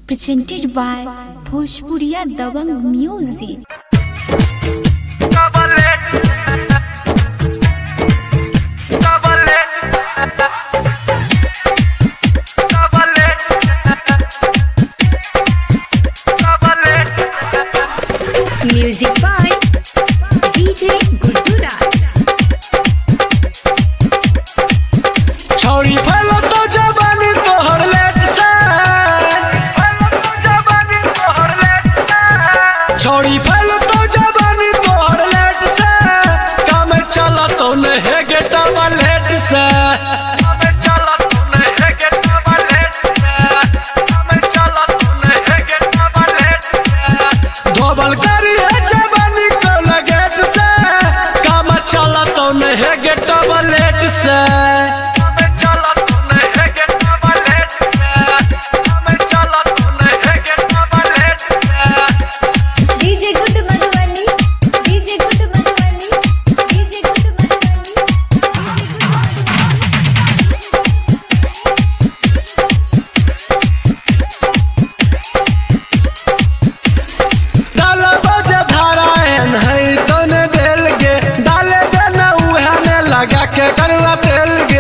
presented by Bhojpuriya Dabang Music. Music by DJ Gururaj. छोड़ी फैलो तो जवानी तोहर लेट से, छोड़ी फैलो तो जवानी तोहर लेट से, काम चला तो नहीं गेटा लेट से, धोबल करी है जवानी को गेट से, काम चला तो नहीं गेटा लेट से। करवा तेल गे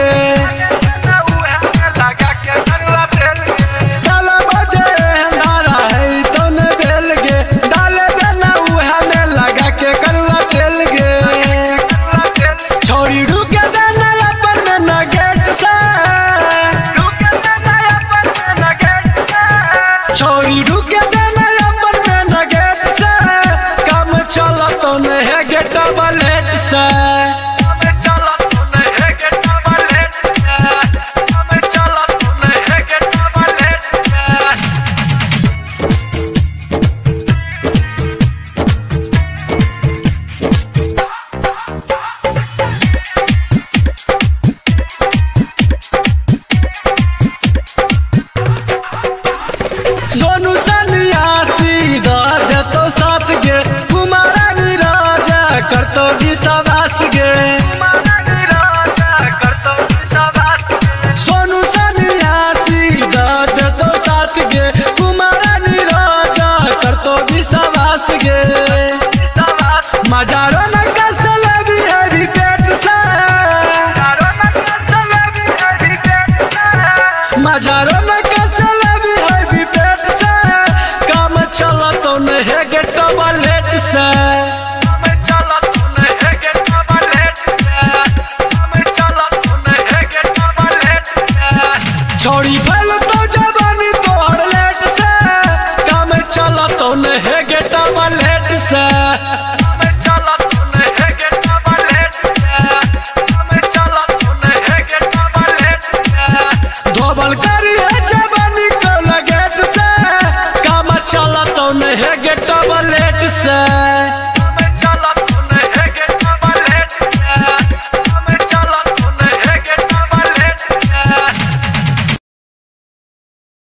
डाल बजे नारा है तो न बेल गे डाले देना उहा में लगा के करवा तेल गे छोड़ी रुके देना अपन में न गेट से, छोड़ी रुके देना अपन में न गेट से, काम चला तो न है गेट बलेट से। सोनू